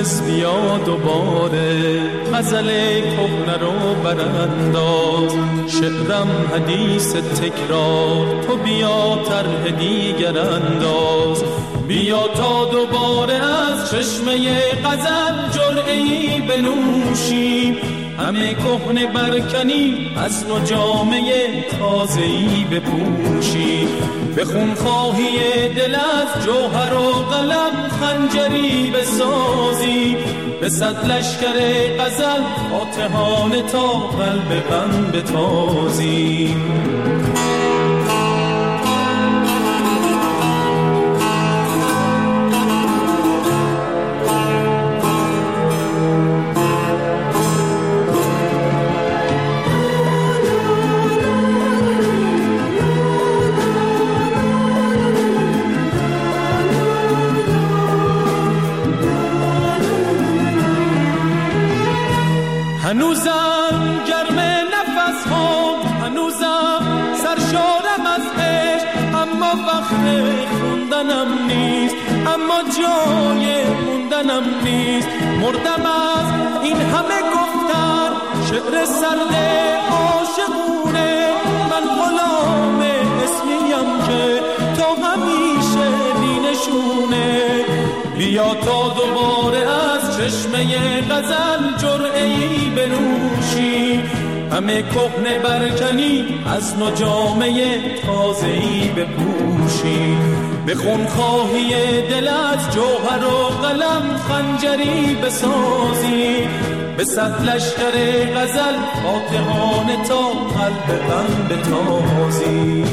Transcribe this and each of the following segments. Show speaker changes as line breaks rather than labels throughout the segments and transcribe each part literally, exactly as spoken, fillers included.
حافظ بیا دوباره، غزل کهنه رو برانداز، شعرم حدیث تکرار، تو بیا طرح دیگر انداز. بیا تا دوباره از چشمه غزل جرعه‌ای بنوشیم، همه کهنه برکنی از نو جامه تازه‌ای بپوشی. به خونخواهی دل از جوهر و قلم خنجری بسازی، به صد لشکر غزل فاتحانه تا قلب غم بتازی. هنوزم گرم نفس ها، هنوزم سرشارم از عشق، اما وقت خوندنم نیست، اما جای موندنم نیست. مردم از این همه گفتن، شعر سرد عاشقونه، من غلام اسمیم که تا همیشه بینشونه. بیا تا دوباره از چشمه غزل جرعه‌ای بنوشی، همه کهنه برکنی از نو جامه تازه‌ای بپوشی. به خونخواهی دل از جوهر و قلم خنجری بسازی، به صد لشکر غزل فاتحانه تا قلب غم بتازی.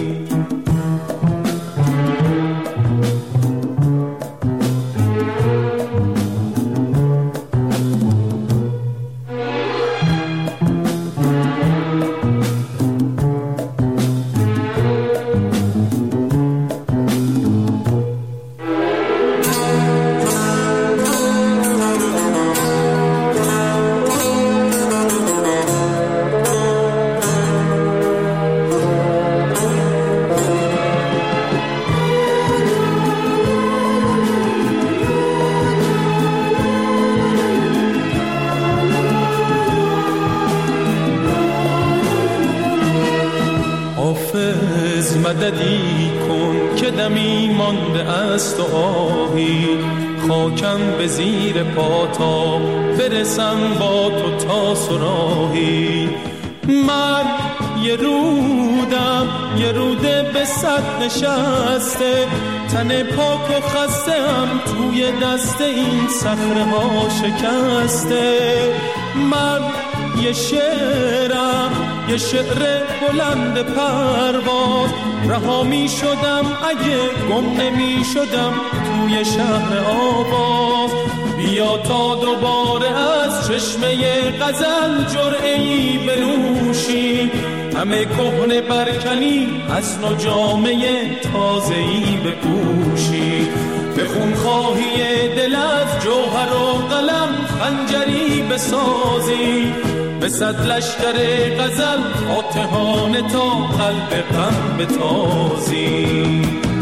مددی کن که دمی مانده است و آهی، خاکم به زیر پا تا برسم با تو تا سراهی. من یه رودم، یه روده به صد نشسته، تن پاک و خسته‌ام توی دست این صخره ها شکسته. من یه شعرم، یه شعر بلند پرواز، رها می شدم اگه گم نمی شدم توی شهر آواز. بیا تا دوباره از چشمه غزل جرعه‌ای بنوشی، همه کهنه برکنی از نو جامه تازه‌ای بپوشی. به خونخواهی دل از جوهر و قلم خنجری بسازی، به صد لشکر غزل فاتحانه تا قلب غم بتازی.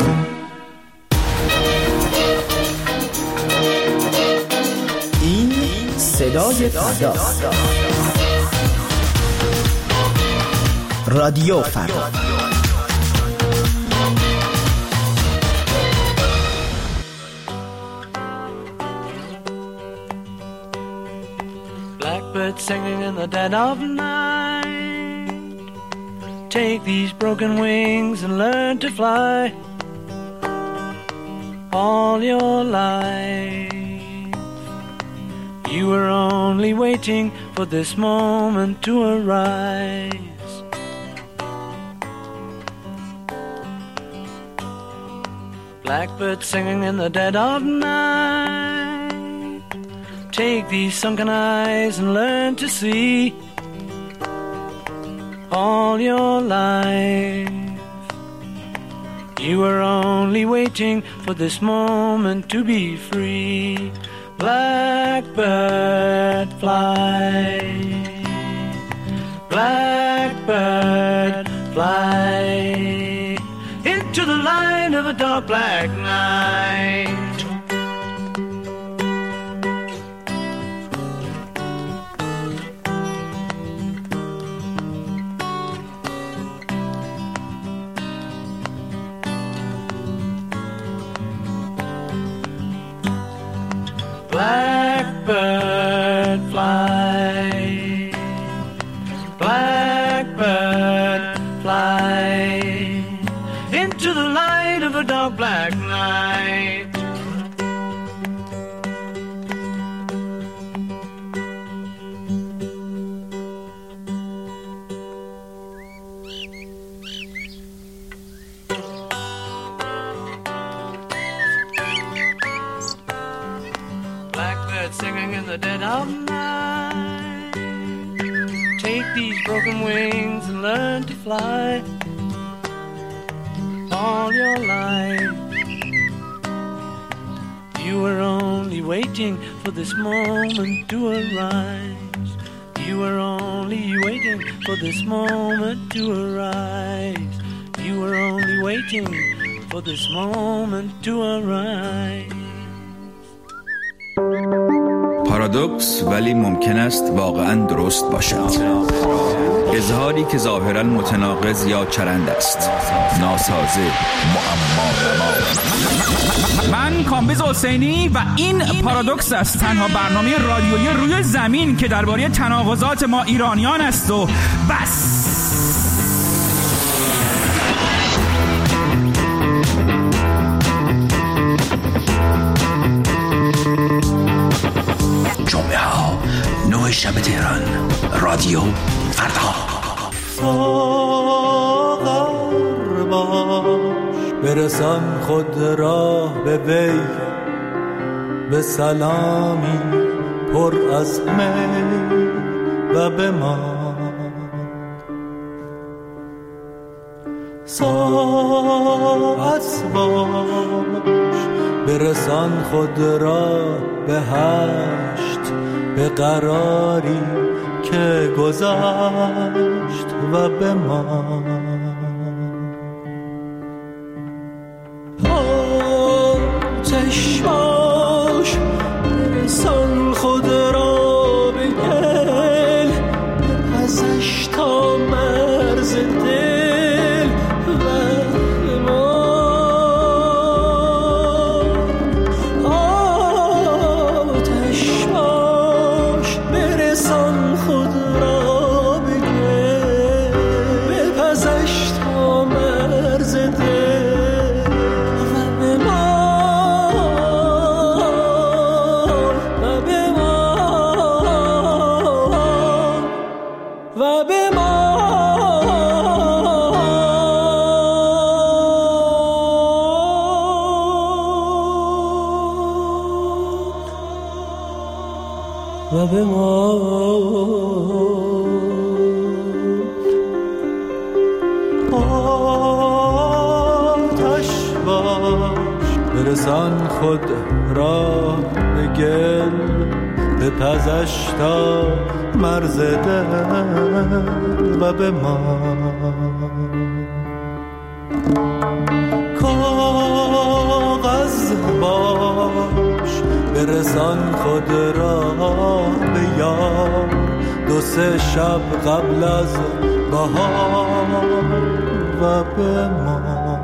این صدای فرداست، رادیو فردا.
Blackbird singing in the dead of night, take these broken wings and learn to fly. All your life you were only waiting for this moment to arise. Blackbird singing in the dead of night, take these sunken eyes and learn to see. All your life you were only waiting for this moment to be free. Blackbird fly, blackbird fly into the light of a dark black night. the light of a dark black night. Blackbird singing in the dead of night. Take these broken wings and learn to fly. All your life you were only waiting for this moment to arise. You were only waiting for this moment to arise. You were only waiting for this moment to arise.
پارادوکس ولی ممکن است واقعاً درست باشد. اظهاری که ظاهراً متناقض یا چرند است، ناسازه، معما نما.
من کامبیز حسینی و این پارادوکس است، تنها برنامه رادیویی روی زمین که درباره تناقضات ما ایرانیان است و بس.
جمعه ها نه شب تهران، رادیو فردا.
ساغر باش برسان خود را به وی، به سلامی پر از می و به ما. ساعت باش برسان خود را به هشت، به قراری که گذشت و به ما. آتش باش برسان خود را به گل، ازش تا مرز دل و به ما. آتش باش برسان خود را به گل، بپزش تا مرز دل و به ما. و به ما و به ما. و به ما. آتش باش برسان خود را به گل، به پزش تا مرز دل و به ما. کاغذ باش برسان خود را به یار، دو سه شب قبل از بهار و به ما.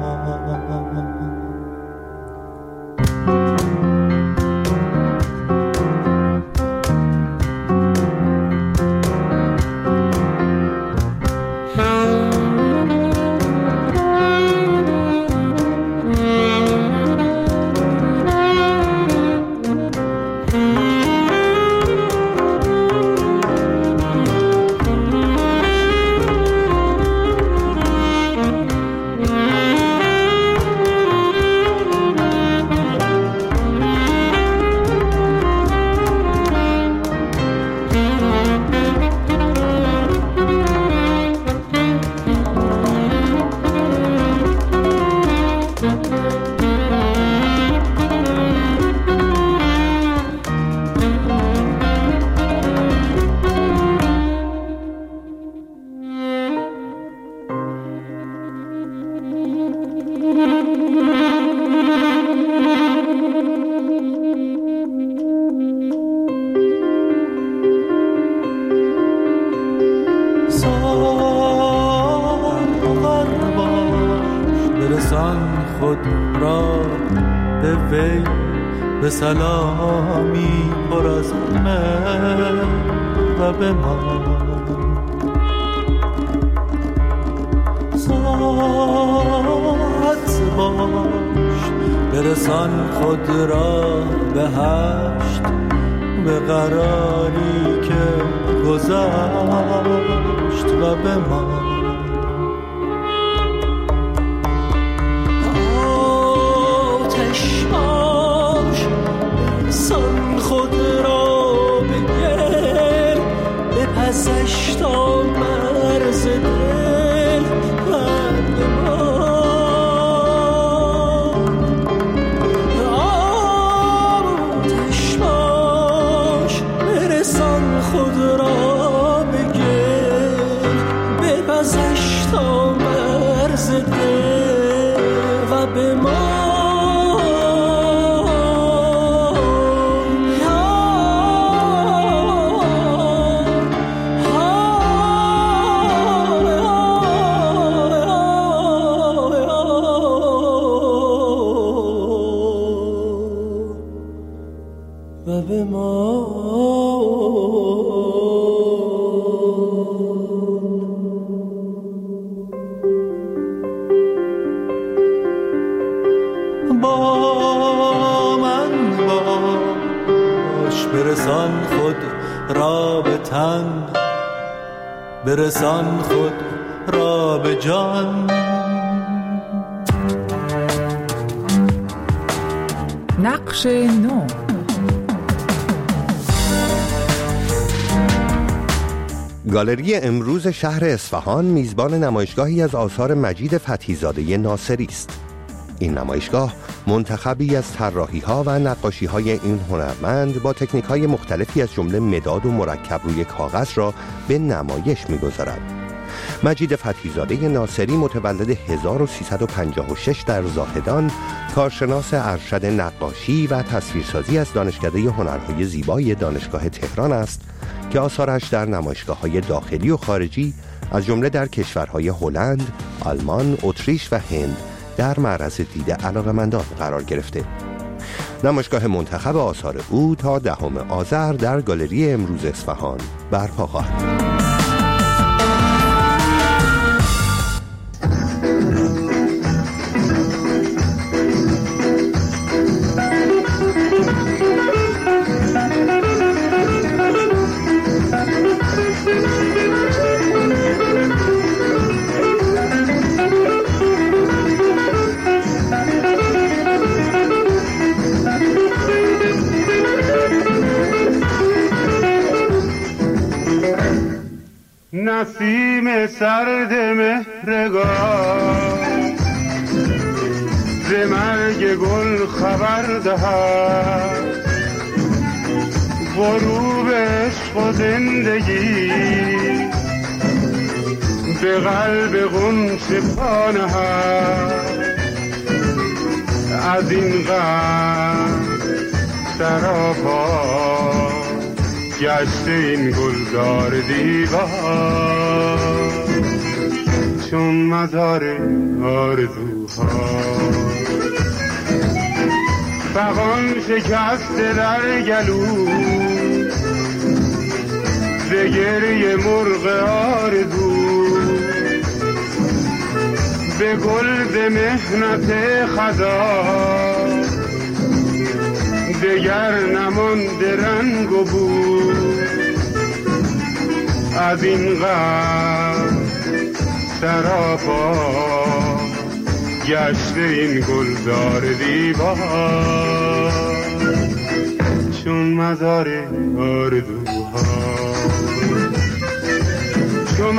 به سلامی پر از مهر و به ما. ساعت وسط باش، برسان خود را به هشت، به قراری که گذشت و به ما. آتش باش، برسان خود را به گل، بپزش تا مرز دل و به ما. آتش باش، برسان خود را به گل، بپزش تا مرز دل و به ما. با من باش، برسان خود را به تن، برسان خود را به جان.
نقش نو.
گالری امروز شهر اصفهان میزبان نمایشگاهی از آثار مجید فتحی‌زاده ناصری است. این نمایشگاه منتخبی از طراحی‌ها و نقاشی‌های این هنرمند با تکنیک‌های مختلفی از جمله مداد و مرکب روی کاغذ را به نمایش می‌گذارد. مجید فتحی‌زاده ناصری متولد هزار و سیصد و پنجاه و شش در زاهدان، کارشناس ارشد نقاشی و تصویرسازی از دانشکده هنرهای زیبای دانشگاه تهران است که آثارش در نمایشگاه‌های داخلی و خارجی از جمله در کشورهای هلند، آلمان، اتریش و هند در معرض دید علاقه‌مندان قرار گرفته. نمایشگاه منتخب آثار او تا دهم آذر در گالری امروز اصفهان برپا خواهد بود.
نسیم سرد مهرگاه ز مرگ گل خبر دهد، غروب عشق و زندگی به قلب غنچه پا نهد. از این غم سراپا گشته این گلزار دیوار، چون مزار آرزوها. فغان شکسته در گلو ز گریه مرغ آرزو، به گل ز محنت خزان دگر نمانده رنگ و بو. از این غم سراپا گشته این گلزار دیوار، چون مزار آرزوها. چون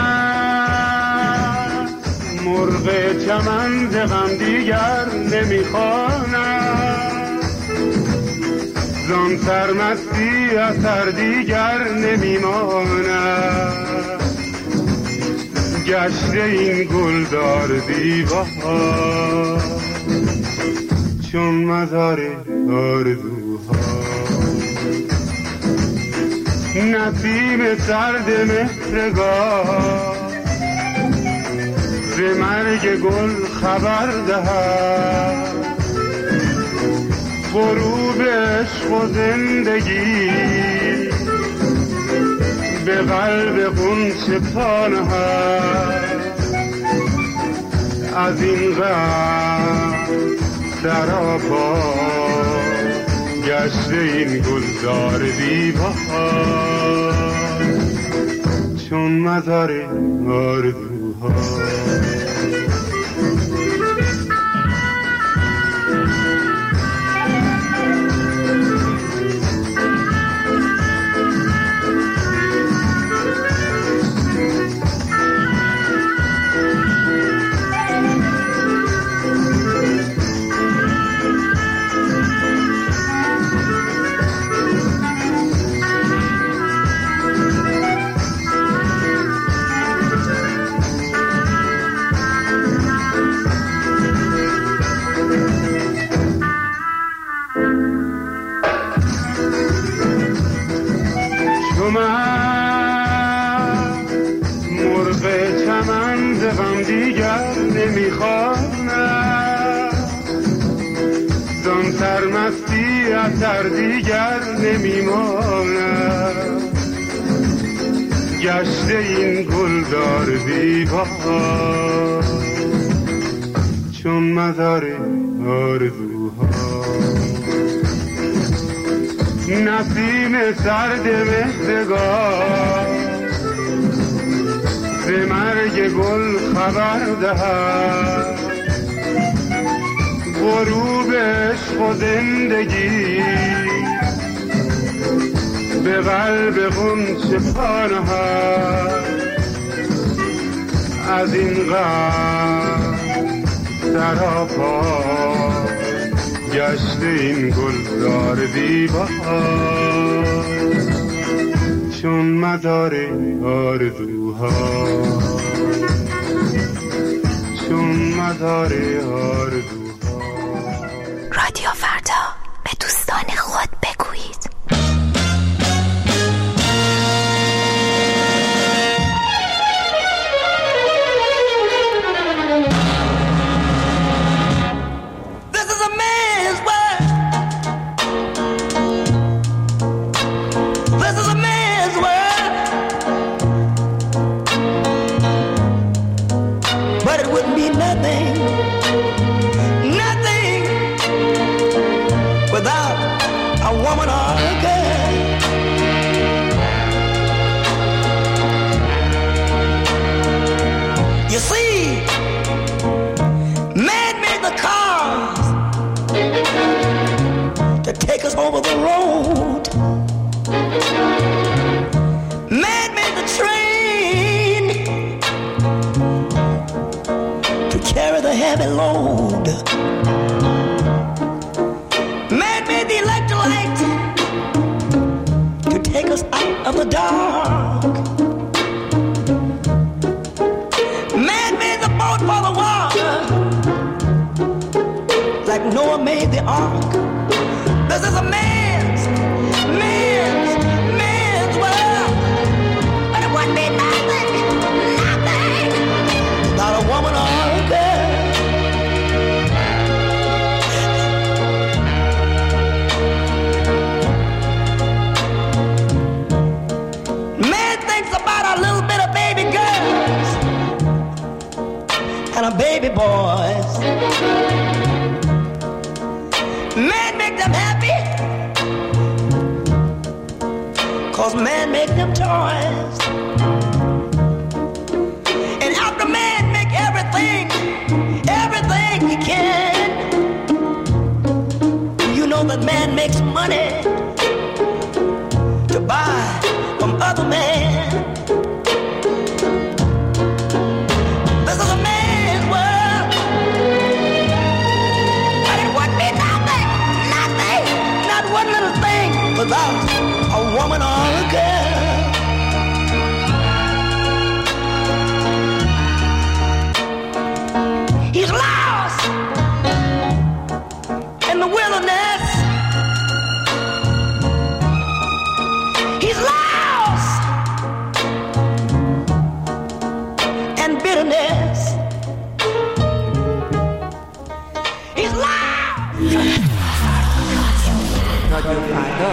من مرغ چمن ز غم دیگر نمیخوانم، زان سرمستی اثر دیگر نمیماند. گشته این گلدار دیوار، چون مزار آرزوها. نسیم سرد مهرگاه ز مرگ گل خبر دهد، غروب عشق و زندگی به قلب غنچه پا نهد. از این غم سراپا گشته این گلزار دیوار چون مزار آرزوها. سرمستی اثر دیگر نمیماند گشته این گلدار دیوار چون مزار آرزوها. نسیم سرد مهرگاه ز مرگ گل خبر دهد غروب عشق و زندگی به قلب غنچه پا نهد از این غم سراپا گشته این گلزار دیوار چون مزار آرزوها چون مزار آرزوها.
رادیو فردا به دوستان خود بگویید.
This is a man's world. This is a man's world. But it wouldn't be nothing. Without a woman or a girl. You see, man made the cars to take us over the road. Man made the train to carry the heavy load. The electrolyte to take us out of the dark. Man made the boat for the water, like Noah made the ark. This is a man's, man's, man's world. But it wouldn't be nothing, nothing without a woman or a girl. And a baby boys, man make them happy, cause man make them toys. And after man make everything, everything he can, you know that man makes money to buy from other men. Without a woman or a girl. He's lost in the wilderness. He's lost in bitterness. He's lost.
رادیو فردا.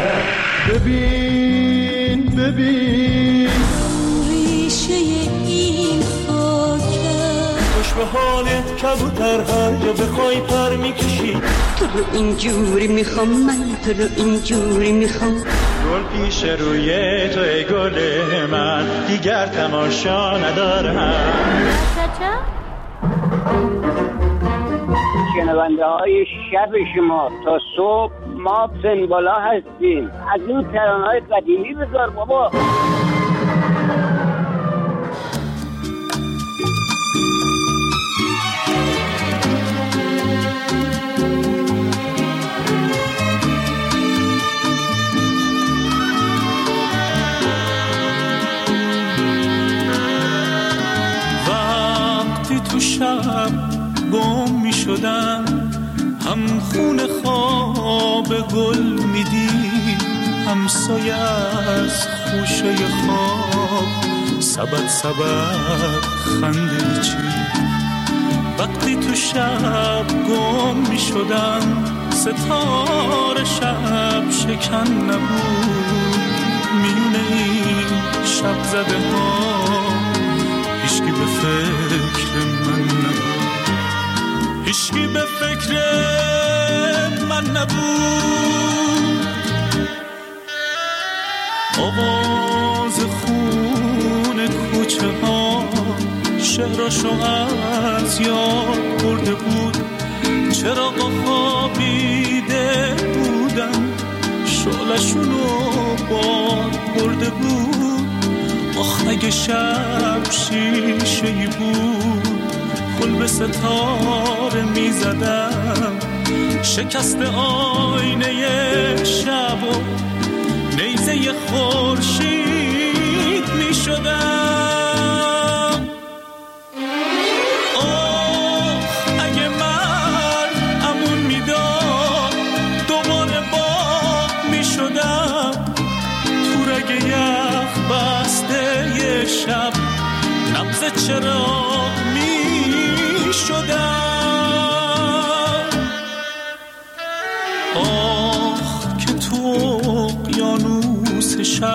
ببین ببین
ریشه این خاکه
به حالت کبوتر هر جا بخوای پر میکشی.
تو رو اینجوری میخوام من، تو رو اینجوری میخوام.
گل پیش روی تو ای گل من، دیگر تماشا ندارم.
شنونده های شب شما تا صبح ما پنبالا هستیم. از این ترانه‌های قدیمی بذار بابا.
وقتی تو شب گم می شدم، هم خون خواب گل میدی، هم سایه از خوشه خواب سبد سبد خنده چی. وقتی تو شب گم می شدم، ستاره شب شکن نبود. میونه این شب زده ها هیچکی به فکر من نبود، هیچکی به فکر من نبود. آواز خون کوچه ها شهرشو از یاد برده بود. چراغا خوابیده بودن، شعلشونو باد برده بود. آخ اگه شب شیشه‌ای بود، گل به ستاره می زدم، شکست آینه شب و نیزه خورشید می شدم. آه اگه مرد امون می داد، دوباره باغ می شدم. تو رگ یخ بسته یه شب، نبض چراغ می شدم. آخ که تو اقیانوس شب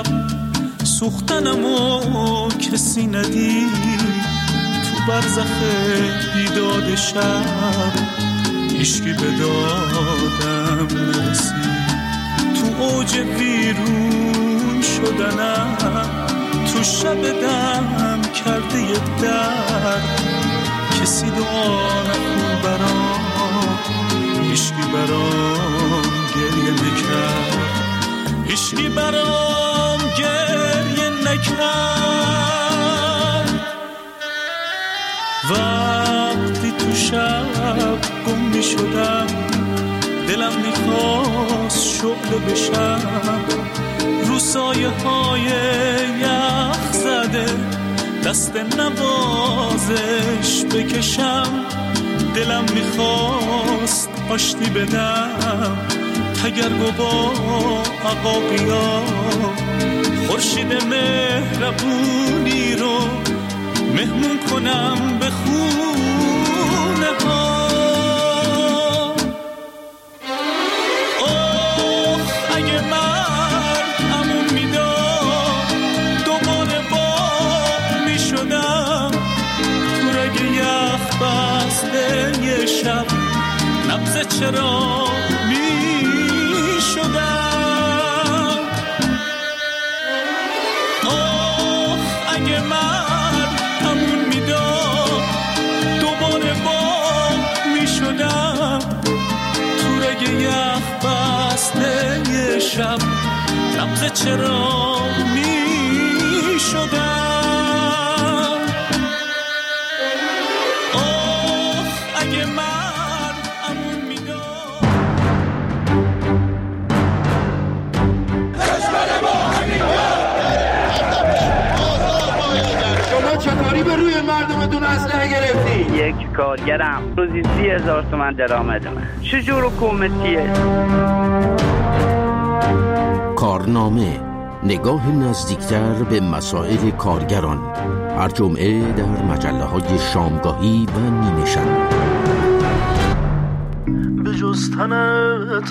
سوختنمو کسی ندید. تو برزخ بیداد شب هیچکی به دادم نرسید. تو اوج ویرون شدنم، تو شب دم کرده یه درد، کسی دعا نکن برام، هیچکی برام گریه نکرد، هیچکی برام گریه نکرد. وقتی تو شب گم می شدم، دلم میخواست شعله بشم، رو سایه های یخ زده دست نوازش بکشم. دلم میخواست آشتی بدم، تگرگ با عقاقیا، خورشید مهربونی رو مهمون کنم به خونه ها. آخ اگه مرد امون میداد، دوباره باغ میشدم. تو رگ یخ بسته یه شب، نبض چراغ میشدم. آخ اگه مرد امون میداد، دوباره باغ میشدم. تو رگ یخ بسته یه شب، نبض چراغ میشدم. آخ اگه مرد امون میداد.
شما چطوری به روی مردمتون اسلحه گرفتی؟
یک کارگرم روزی سی هزار تومن درآمدمه. چجور حکومتیه؟
کارنامه، نگاه نزدیکتر به مسائل کارگران، هر جمعه در مجله های شامگاهی و نیمه شب.
به جز تنت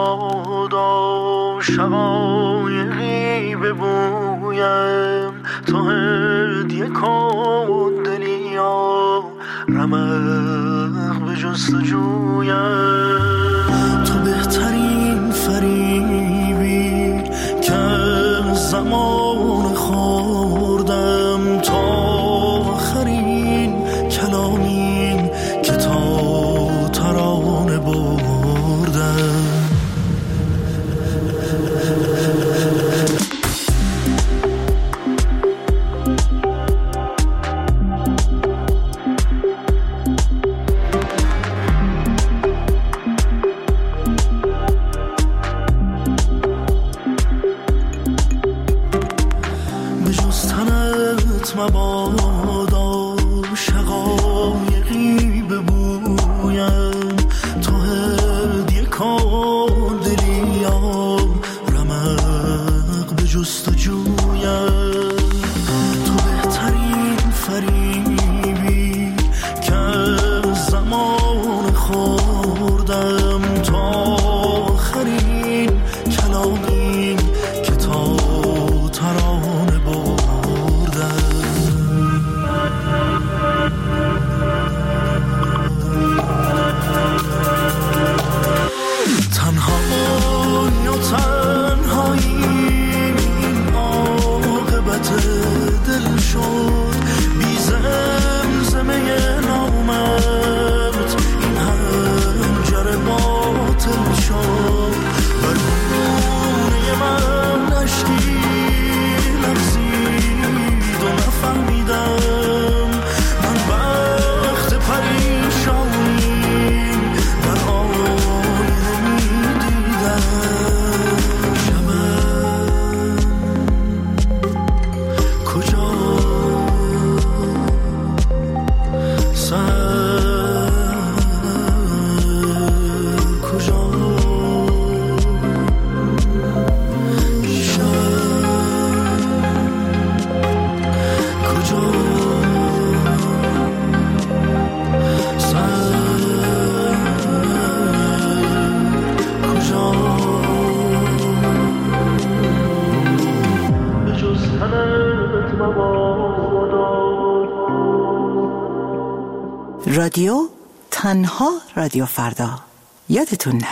مبادا شقایقی ببویم، تو هدیه کن دلیا
رمق به جستجویم، تو بهترین فریبی که زمان خوردم، تا آخرین کلامین که تا ترانه بردم. مبادا شقایقی ببویم، تو هدیه کن دلیام، رمق به جستجویم، تو بهترین فریبی که زمان خوردم، تا آخرین کلامین که تا ترانه بردم. تنهایی و تنهایی این عاقبت دل شد، بی زمزمه نامت این هنجر باطل شد، بر گونه من اشکی لرزید و نفهمیدم من وقت پریشانی در آینه میدیدم. شبم کجا، سر کجا،
رادیو تنها رادیو فردا، یادتون نره.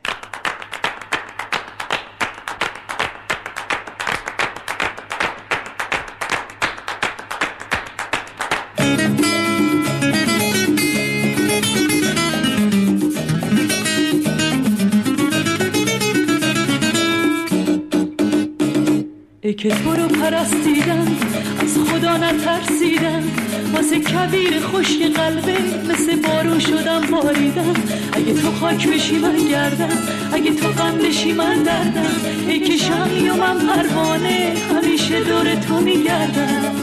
ای که تو رو پرستیدم، از خدا نترسیدم، واسه کویر خشک قلبه مثل بارون شدم باریدم. اگه تو خاک بشی من گردم، اگه تو غم بشی من دردم، ای که شمعی و من پروانه همیشه دور تو میگردم.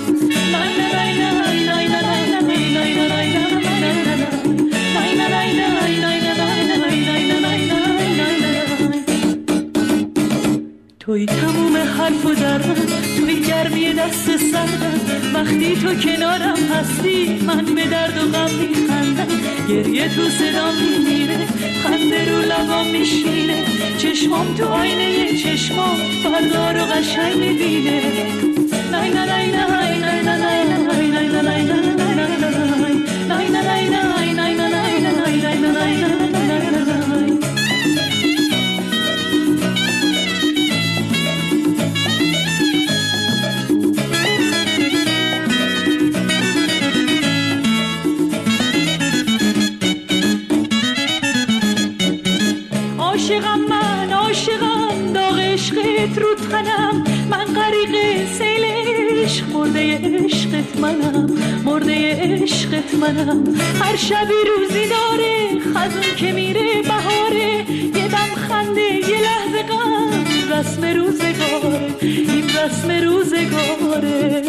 توی تموم حرف و درم، توی گرمی دست سردم، وقتی تو کنارم هستی من به درد و غم میخندم. گریه تو صدام میمیره، خنده رو لبام میشینه، چشمام تو آینه چشمام فردا رو قشنگ میبینه. نای نای نای نای نای نای نای نای نای نای عاشقم من، عاشقم، داغ عشقت رو تنم، من غریق سیل عشق، مرده عشقت منم، مرده عشقت منم. هر شبی روزی داره، خزون که میره بهاره، یه دم خنده یه لحظه غم، رسم روزگاره، این رسم روزگاره.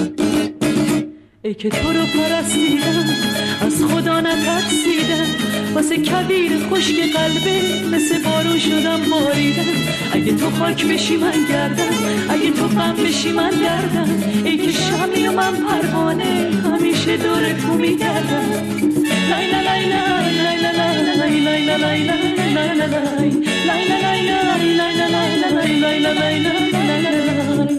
ای که تو رو پرستیدم، از خدا نترسیدم، واسه کبیر خشک قلبه مثل بارون شدم باریدم. اگه تو خاک بشی من گردم، اگه تو غم بشی من گردم. ای که شمی و من پروانه همیشه دور تو میگردم. لای لای لای لای لای لای لای لای لای لای لای لای.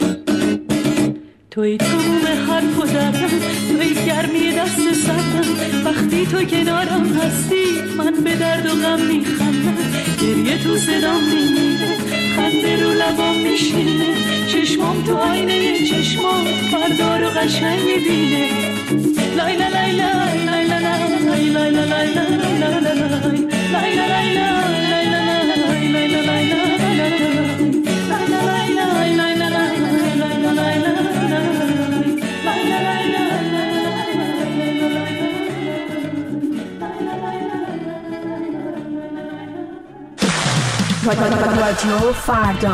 توی تموم حرف و دردم، توی گرمی دست سردم. وقتی تو کنارم هستی من به درد و غم میخندم. گریه تو صدام میمیره، خنده رو لبام میشینه. چشمام تو آینه چشمام فردا رو قشنگ میبینه. لای لای لای لای لای لای لای لای لای لای لای لای
رادیو فردا.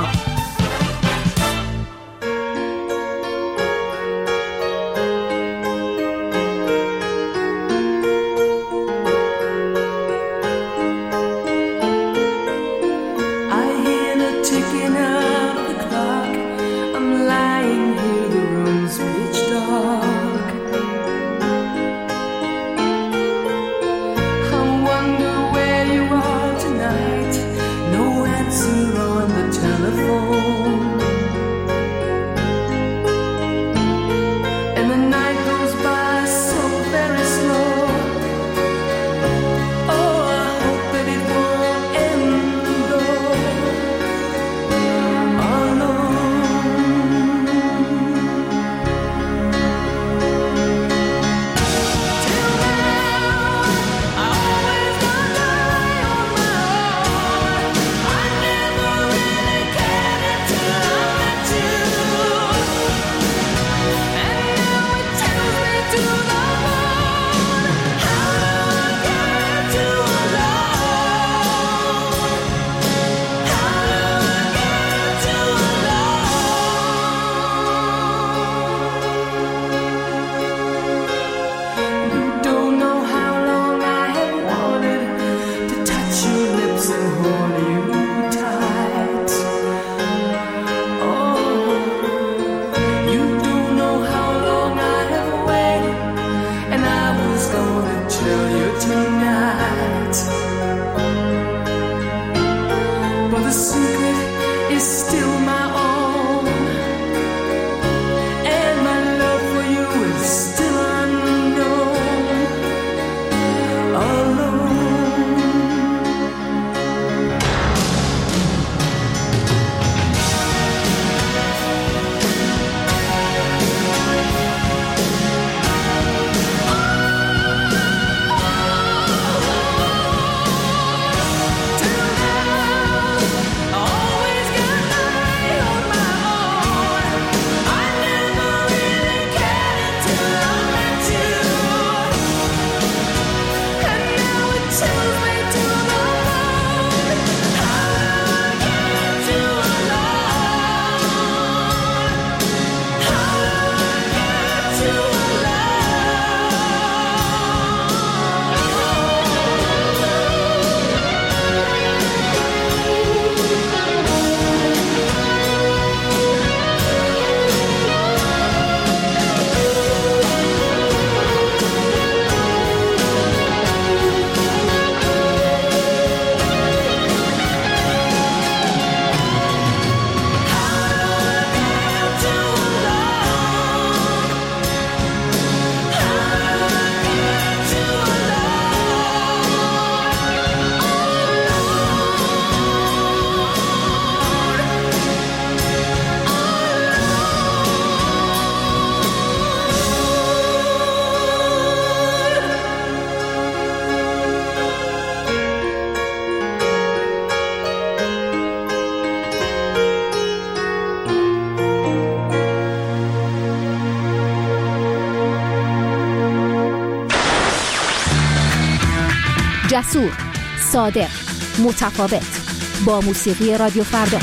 جسور، صادق، متفاوت، با موسیقی رادیو فردا.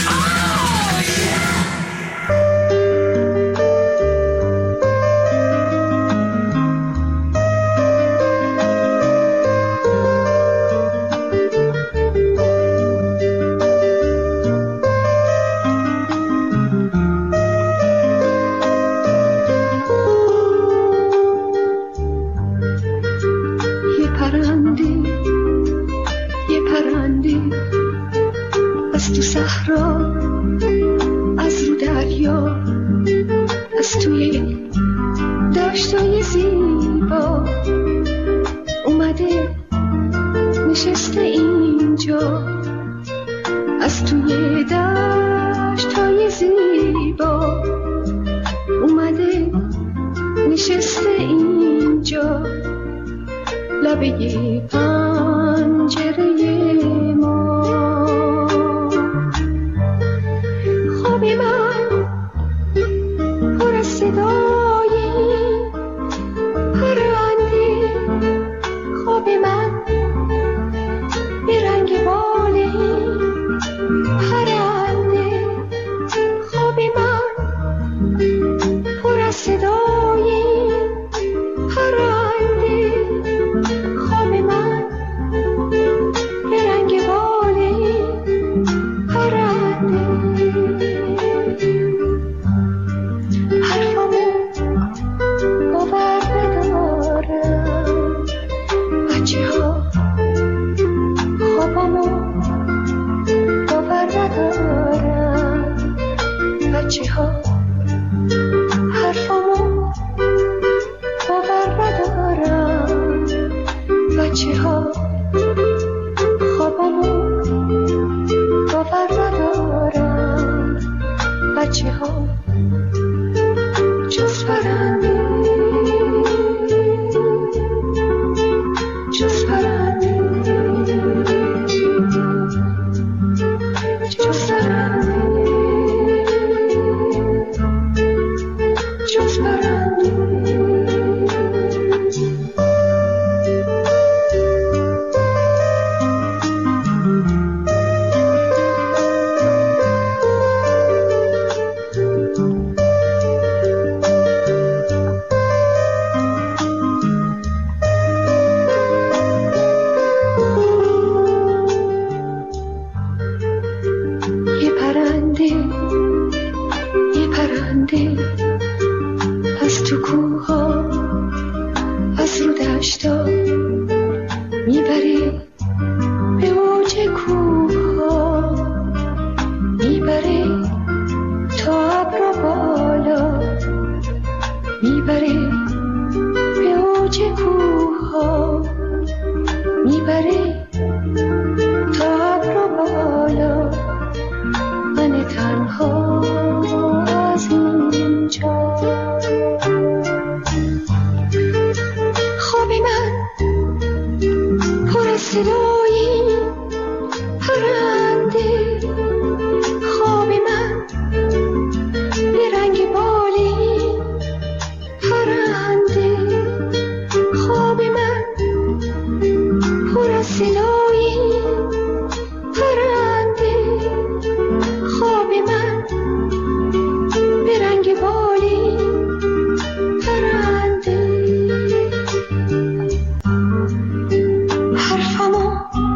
اومده نشسته اینجا از توی دشت‌های زیبا، اومده نشسته اینجا لبه پنجره ما. خواب من پر از صدای پرنده، خواب من به رنگ بال پرنده، خواب من پر از صدای پرنده، خواب من به رنگ بال پرنده. حرفامو باور ندارم بچه ها، خوابامو باور ندارم بچه ها، حرفامو باور ندارم بچه ها، خوابامو باور ندارم بچه ها، جز پرنده جز پرنده جز پرنده جز پرنده. یه پرنده یه پرنده از تو کوها از رو دشتا میبره به اوج کوها، میبره تا ابر بالا، میبره به اوج کوها، میبره تا ابر بالا. من تنها از اینجا، خواب من پر از صدای پرنده، خواب من به رنگ بال پرنده، خواب من پر از صدای پرنده، خواب من به رنگ بال پرنده. حرفمو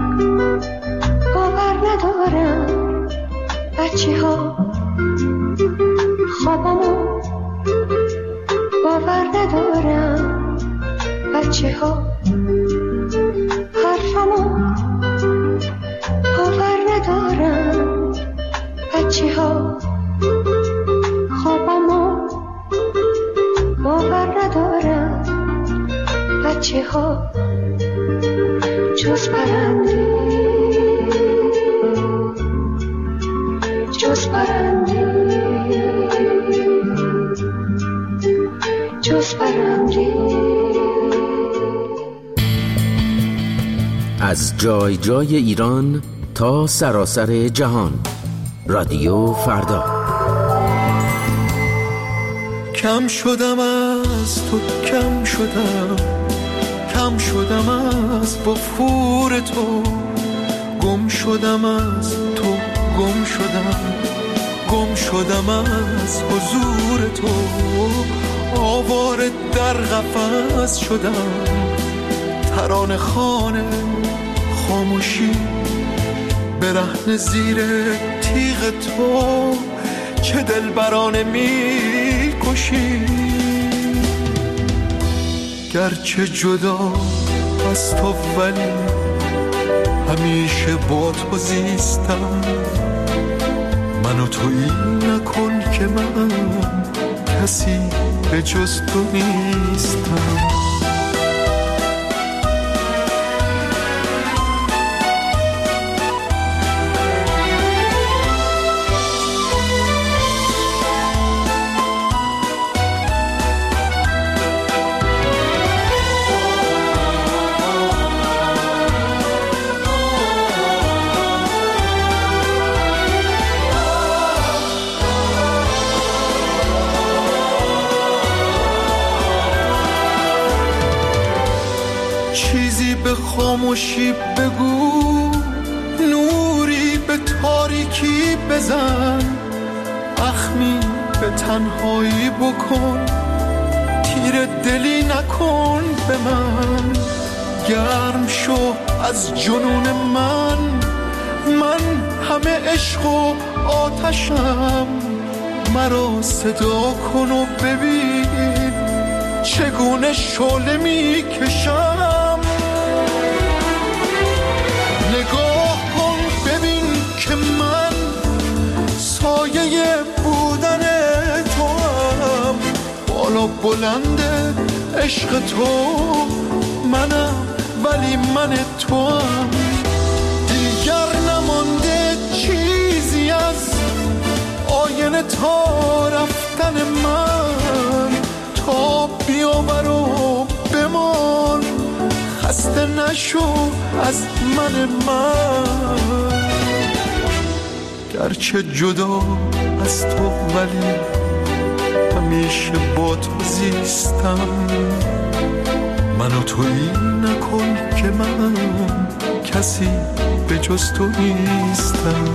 باور ندارم بچه ها، خوابمو باور ندارم بچه ها، حرفمو باور ندارم بچه ها، خوابمو باور ندارم بچه ها، جز پرنده جز پرنده جز پرنده.
از جای جای ایران تا سراسر جهان، رادیو فردا.
کم شدم از تو، کم شدم، کم شدم از بفور تو، گم شدم از تو، گم شدم، گم شدم از حضور تو، آواره در قفس شدم، ترانه خانه خاموشی برهنه زیر تیغ تو، چه دلبرانه می کشی. گرچه جدا از تو ولی همیشه با تو زیستم، منو تویی نکن که من کسی به جز تو نیستم. خاموشی بگو، نوری به تاریکی بزن، اخمی به تنهایی بکن، تیر دلی نکن به من، گرم شو از جنون من، من همه عشق و آتشم، مرا صدا کن و ببین چگونه شعله می کشم. نگاه کن ببین که من سایه بودن تو هم، بالا بلند عشق تو منم ولی من تو هم، دیگر نمانده چیزی از آینه تا رفتن من، تا بیاور و بمان، خسته نشو از من من، گرچه جدا از تو ولی همیشه با تو زیستم، منو تویی نکن که من کسی به جز تو نیستم.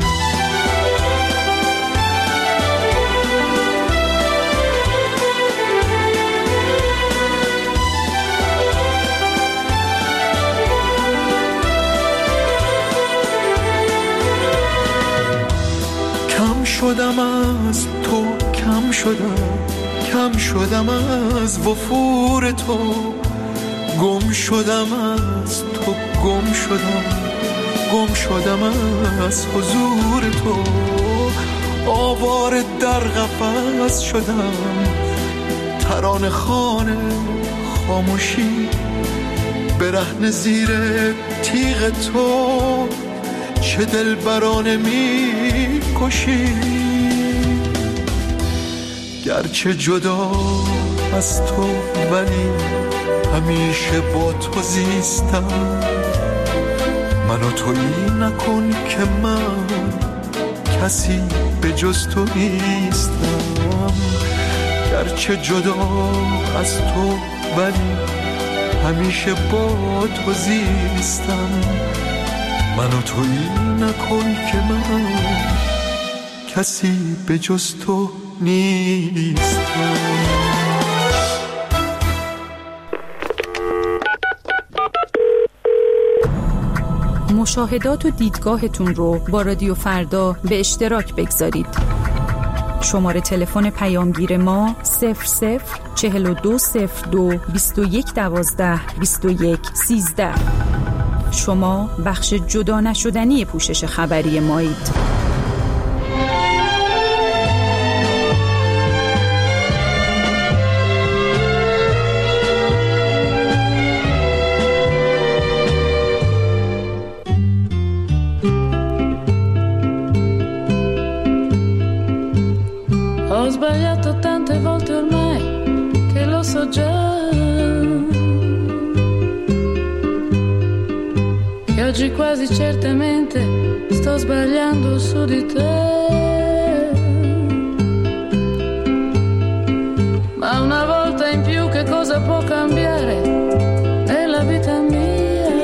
کم شدم از تو، کم شدم، کم شدم از وفور تو، گم شدم از تو، گم شدم، گم شدم از حضور تو، آواره در قفس شدم، ترانه خوان خاموشی، برهنه زیر تیغ تو، چه دلبرانه می کشی، گرچه جدا از تو ولی همیشه با تو زیستم، منو تویی نکن که من کسی به جز تو نیستم، گرچه جدا از تو ولی همیشه با تو زیستم، منو تویی نکن که من کسی به جز تو نیستم.
مشاهدات و دیدگاهتون رو با رادیو فردا به اشتراک بگذارید. شماره تلفن پیامگیر ما صفر صفر چهل و دو صفر دو بیست و یک دوازده بیست و یک سیزده. شما بخش جدا نشدنی پوشش خبری مایید.
Ho sbagliato tante volte ormai che lo so già, che oggi quasi certamente sto sbagliando su di te, ma una volta in più che cosa può cambiare nella vita mia?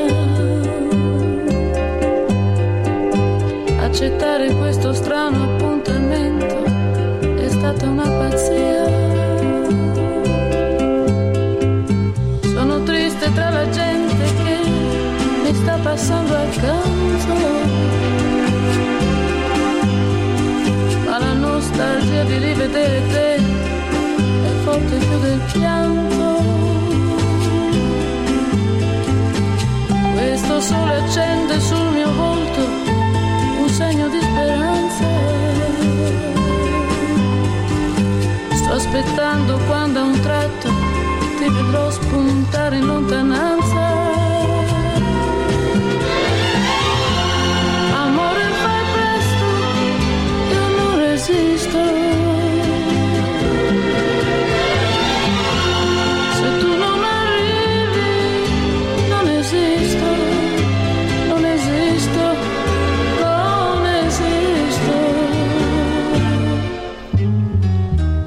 Accettare questo strano appuntamento è stata una pazzia. Sono triste tra la gente che mi sta passando accanto, ma la nostalgia di rivedere te è forte più del pianto. Questo sole accende sul mio volto un segno di speranza. Sto aspettando quando a un tratto ti vedrò spuntare in lontananza. Amore, fai presto, io non resisto. Se tu non arrivi, non esisto, non esisto, non esisto.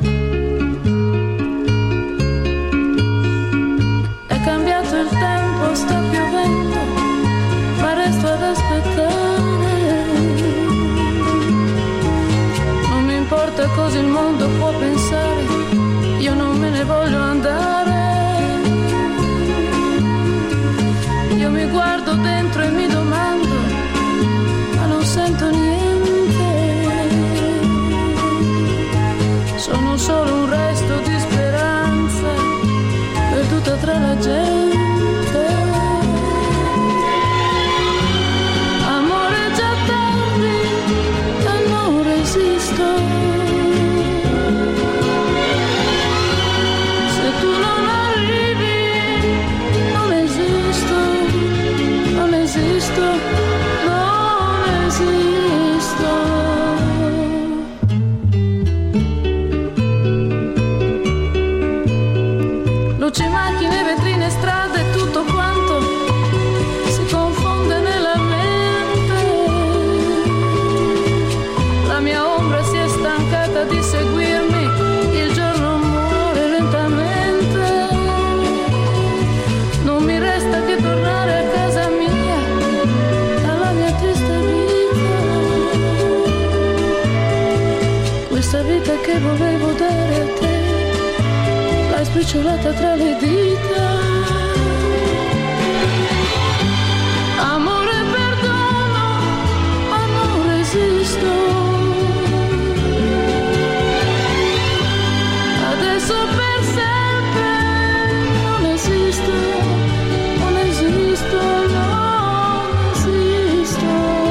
È cambiato il tempo cose il mondo può pensare, io non me ne voglio andare. Io mi guardo dentro e mi domando, ma non sento niente. Sono solo un resto di speranza perduta tra la gente. Luci, macchine, vetrine, strade, tutto quanto si confonde nella mente. La mia ombra si è stancata di seguirmi, il giorno muore lentamente. Non mi resta che tornare a casa mia, alla mia triste vita. Questa vita che volevo dare a te, l'hai spicciolata tra le dita. Amore, perdono, ma non resisto. Adesso per sempre non esisto, non esisto, non esisto.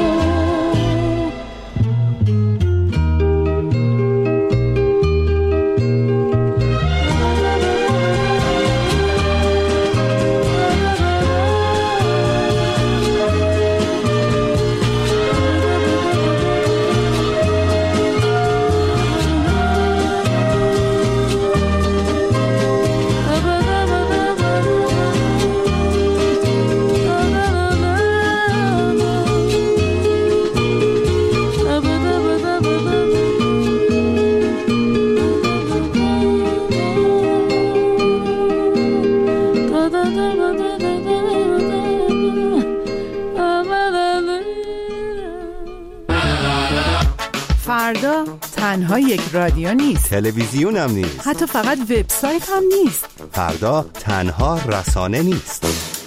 فردا تنها یک رادیو نیست،
تلویزیون هم نیست،
حتی فقط وبسایت هم نیست.
فردا تنها رسانه نیست.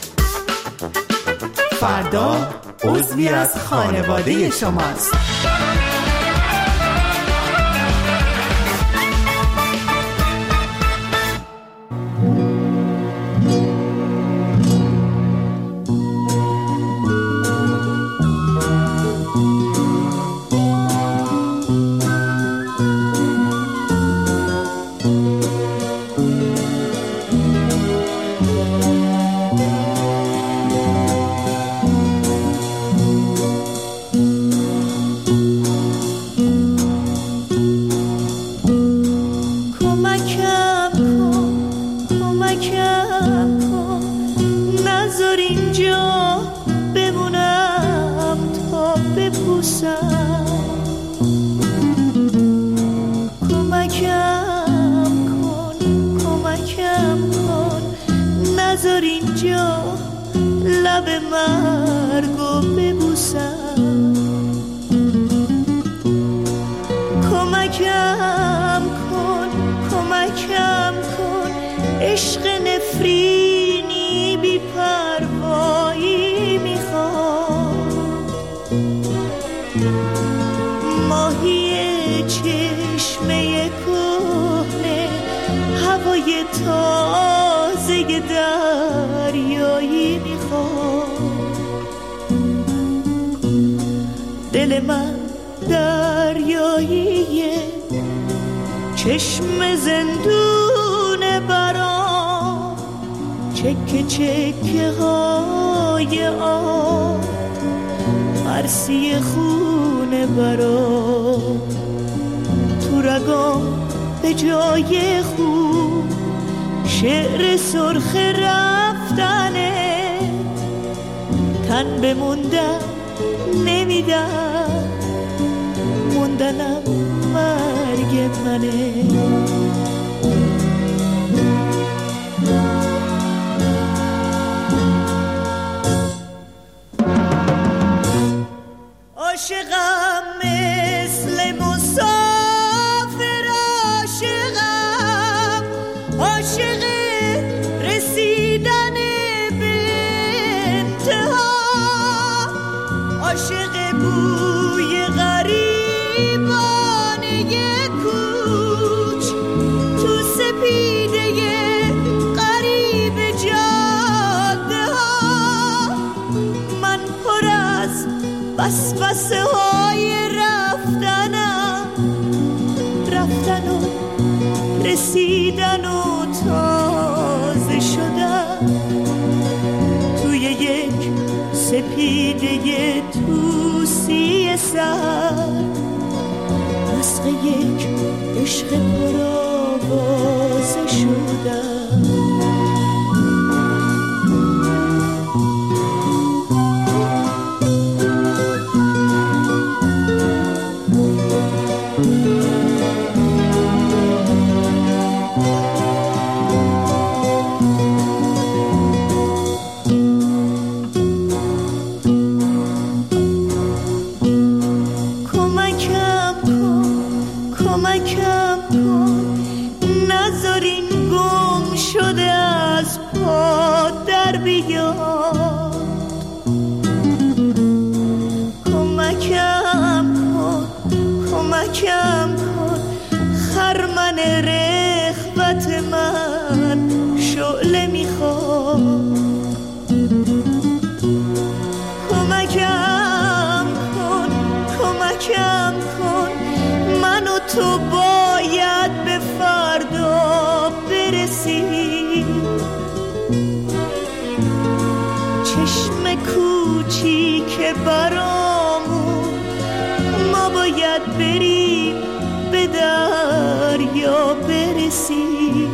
فردا عضوی از خانواده شماست.
دل من دریاییه، چشم زندون برام، چکه چکه های آب، مرسی خونه برام، تو رگام به جای خوب شعر سرخ رفتنه، تن بموندن نمیدن، موندنم مرگ منه. عاشقم مثل مسافر بوی غریبانه کوچ تو سپیده غریب جاده ها، من پر از وسوسه های رفتنم، رفتن و رسیدن و تازه شدن توی یک سپیده توسی سر، مسق یک عشق پرآوازه شدن. کم کن خرمن رغبت من شعله میخواد، کمکم کن کمکم کن، من و تو باید به فردا برسیم. چشم کوچیک برامون ما باید بریم به دریا برسیم.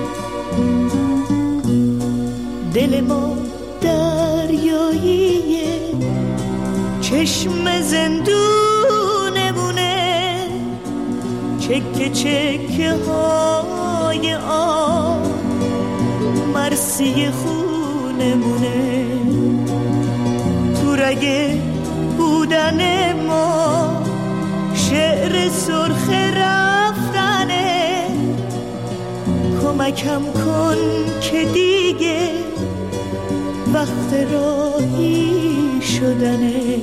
دل ما دریاییه، چشم زندونمونه، چکه چکه های آب مرسی خونمونه. تو رگه بودن ما شعر سرخ رفتنه، کمکم کن که دیگه وقت راهی شدنه.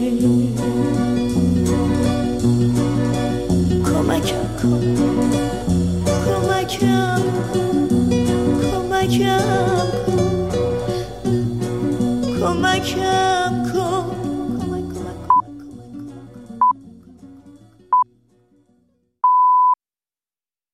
کمکم کن کمکم کن